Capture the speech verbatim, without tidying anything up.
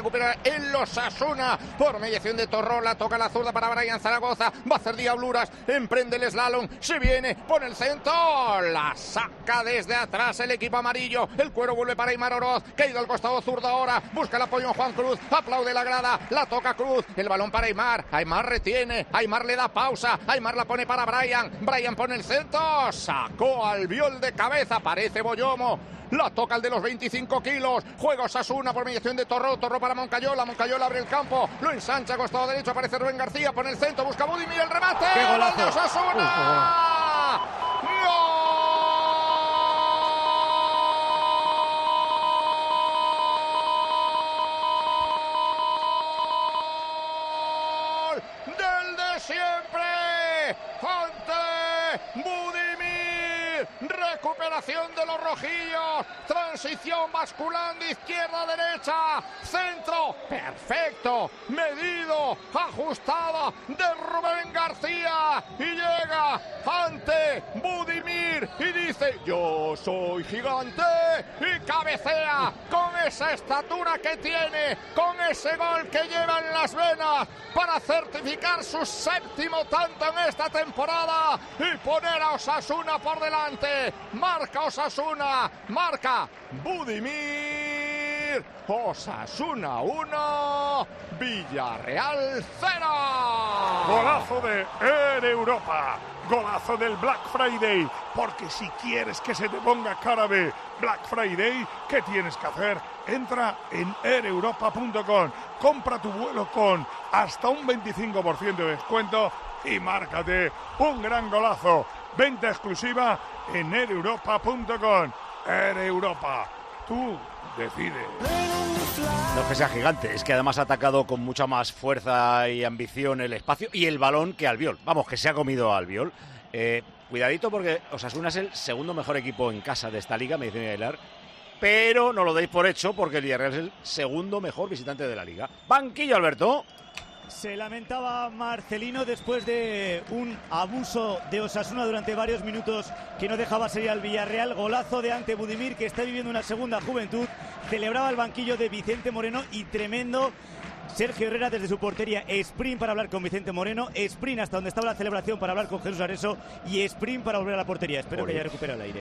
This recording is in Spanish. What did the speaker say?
recuperar el Osasuna por mediación de Torrola. Toca la zurda para Brian Zaragoza. Va a hacer diabluras. Emprende el slalom. Se viene. Pone el centro. La saca desde atrás el equipo amarillo. El cuero vuelve para Aimar Oroz. Que ha ido al costado zurdo ahora. Busca el apoyo en Juan Cruz. Aplaude la grada. La toca Cruz. El balón para Aimar. Aimar retiene. Aimar le da pausa. Aimar la pone para Brian. Brian pone el centro. Sacó al Albiol de cabeza. Parece Boyomo. La toca el de los veinticinco kilos. Juega Osasuna por mediación de Torró. Torró para Moncayola. Moncayola abre el campo. Lo ensancha a costado derecho. Aparece Rubén García. Pone el centro. Busca Budimir. El remate. ¡Qué golazo! ¡Gol de Osasuna! ¡Gol del de siempre! ¡Ante Budimir! Recuperación de los rojillos. Transición basculando izquierda a derecha. Centro perfecto. Medido. Ajustado de Rubén García. Y llega ante Budimir. Y dice: yo soy gigante. Y cabecea con esa estatura que tiene. Con ese gol que lleva en las venas. Para certificar su séptimo tanto en esta temporada. Y poner a Osasuna por delante. Marca Osasuna, marca Budimir. Osasuna uno, Villarreal cero. Golazo de Air Europa, golazo del Black Friday, porque si quieres que se te ponga cara de Black Friday, ¿qué tienes que hacer? Entra en air europa punto com, compra tu vuelo con hasta un veinticinco por ciento de descuento y márcate un gran golazo. Venta exclusiva en air europa punto com. Air Europa, tú decides. No es que sea gigante, es que además ha atacado con mucha más fuerza y ambición el espacio y el balón que Albiol. Vamos, que se ha comido a Albiol. Eh, cuidadito porque Osasuna es el segundo mejor equipo en casa de esta liga, me dice Aguilar. Pero no lo deis por hecho porque el Villarreal es el segundo mejor visitante de la liga. Banquillo, Alberto. Se lamentaba Marcelino después de un abuso de Osasuna durante varios minutos que no dejaba salir al Villarreal. Golazo de Ante Budimir, que está viviendo una segunda juventud. Celebraba el banquillo de Vicente Moreno y tremendo Sergio Herrera desde su portería. Sprint para hablar con Vicente Moreno, sprint hasta donde estaba la celebración para hablar con Jesús Areso y sprint para volver a la portería. Espero Olé. que haya recuperado el aire.